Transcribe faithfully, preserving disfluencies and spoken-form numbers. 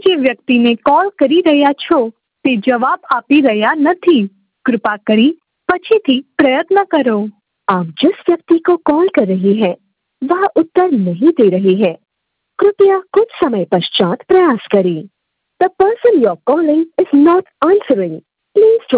જે વ્યક્તિને કોલ કરી રહ્યા છો તે જવાબ આપી રહ્યા નથી, कृपा કરી पछीથી प्रयत्न करो। आप जिस व्यक्ति को कॉल कर रही हैं, वह उत्तर नहीं दे रही है। कृपया कुछ समय पश्चात प्रयास करें। The person you're calling is not answering. Please try